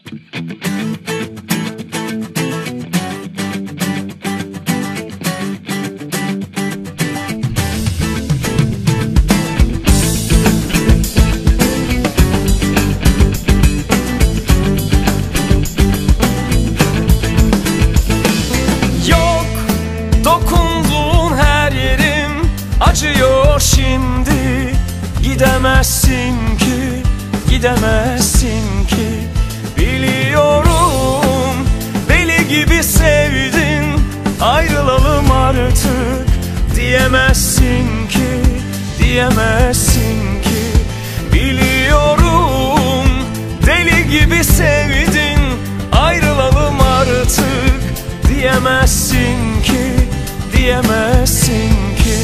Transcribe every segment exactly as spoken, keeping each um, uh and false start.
Acıyor şimdi, gidemezsin ki, gidemezsin ki. Biliyorum, deli gibi sevdin, ayrılalım artık. Diyemezsin ki, diyemezsin ki. Biliyorum, deli gibi sevdin, ayrılalım artık. Diyemezsin ki, diyemezsin ki.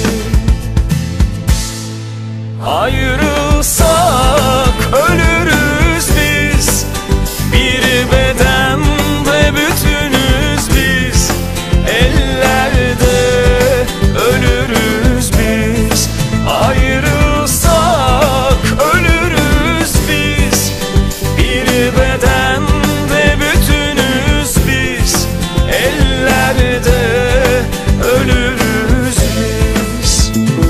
Ayrılsak ölürüz biz, bir bedende bütünüz biz. Ellerde ölürüz biz. Ayrılsak ölürüz biz, bir bedende bütünüz biz. Ellerde ölürüz biz.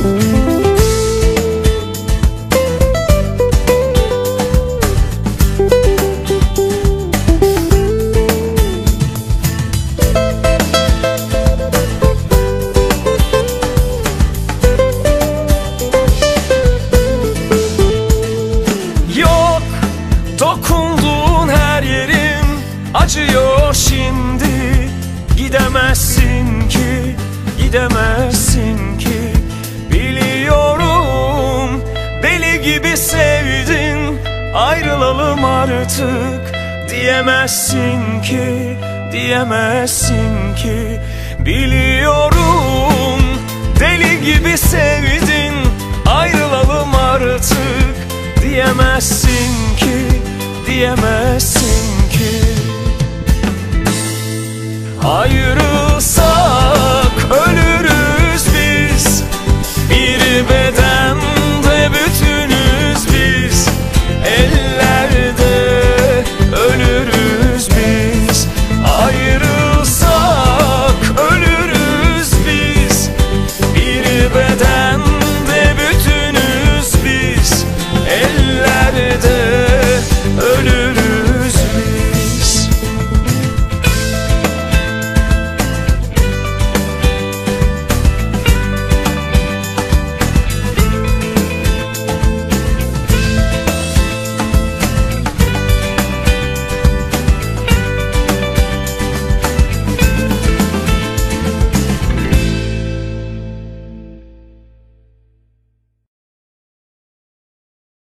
Dokunduğun her yerim acıyor şimdi. Gidemezsin ki, gidemezsin ki. Biliyorum, deli gibi sevdin, ayrılalım artık. Diyemezsin ki, diyemezsin ki. Biliyorum, deli gibi sevdin, ayrılalım artık. Diyemezsin ki, diyemezsin ki. Ayrı